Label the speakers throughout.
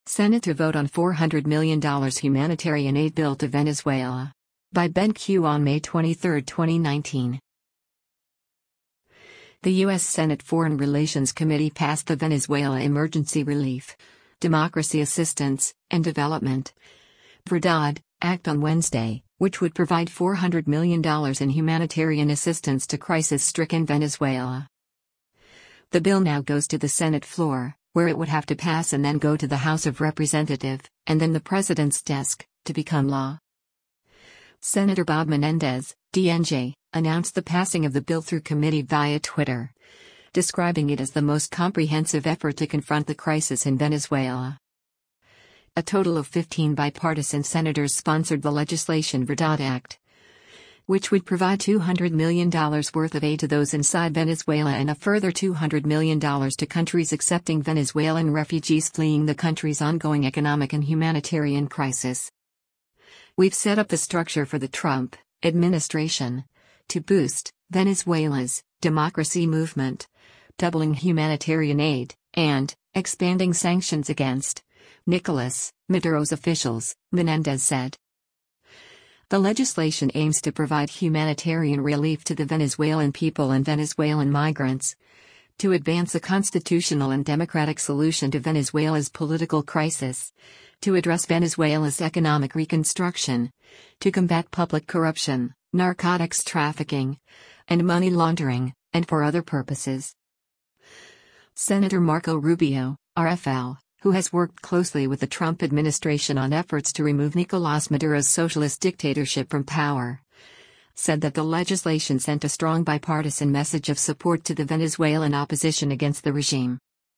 Speaker 1: Senate to vote on $400 million humanitarian aid bill to Venezuela. By Ben Q on May 23, 2019. The U.S. Senate Foreign Relations Committee passed the Venezuela Emergency Relief, Democracy Assistance, and Development (VRDAD) Act on Wednesday, which would provide $400 million in humanitarian assistance to crisis-stricken Venezuela. The bill now goes to the Senate floor, where it would have to pass and then go to the House of Representatives, and then the President's desk, to become law. Senator Bob Menendez, DNJ, announced the passing of the bill through committee via Twitter, describing it as the most comprehensive effort to confront the crisis in Venezuela. A total of 15 bipartisan senators sponsored the legislation VRDAD Act, which would provide $200 million worth of aid to those inside Venezuela and a further $200 million to countries accepting Venezuelan refugees fleeing the country's ongoing economic and humanitarian crisis. We've set up the structure for the Trump administration to boost Venezuela's democracy movement, doubling humanitarian aid, and expanding sanctions against Nicolas Maduro's officials, Menendez said. The legislation aims to provide humanitarian relief to the Venezuelan people and Venezuelan migrants, to advance a constitutional and democratic solution to Venezuela's political crisis, to address Venezuela's economic reconstruction, to combat public corruption, narcotics trafficking, and money laundering, and for other purposes. Senator Marco Rubio, RFL, who has worked closely with the Trump administration on efforts to remove Nicolás Maduro's socialist dictatorship from power, said that the legislation sent a strong bipartisan message of support to the Venezuelan opposition against the regime.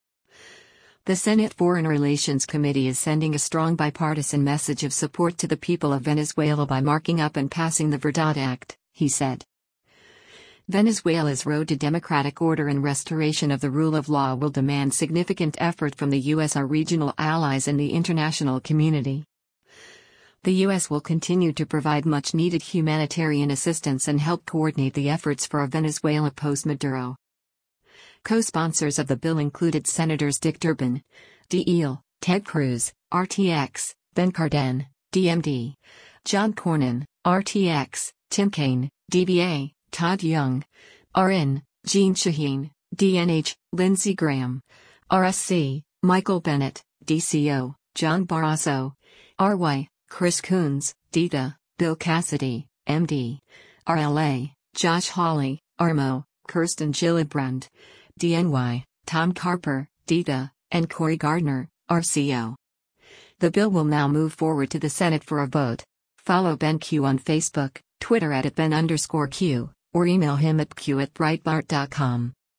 Speaker 1: The Senate Foreign Relations Committee is sending a strong bipartisan message of support to the people of Venezuela by marking up and passing the VRDAD Act, he said. Venezuela's road to democratic order and restoration of the rule of law will demand significant effort from the U.S., our regional allies, and the international community. The U.S. will continue to provide much-needed humanitarian assistance and help coordinate the efforts for a Venezuela post-Maduro. Co-sponsors of the bill included Senators Dick Durbin, D. Ted Cruz, RTX, Ben Cardin, DMD, John Cornyn, RTX, Tim Kaine, DVA, Todd Young, RN, Jeanne Shaheen, DNH, Lindsey Graham, RSC, Michael Bennet, DCO, John Barrasso, RY, Chris Coons, DITA, Bill Cassidy, MD, RLA, Josh Hawley, RMO, Kirsten Gillibrand, DNY, Tom Carper, DITA, and Cory Gardner, RCO. The bill will now move forward to the Senate for a vote. Follow Ben Q on Facebook, Twitter @Ben_Q, or email him at q@breitbart.com.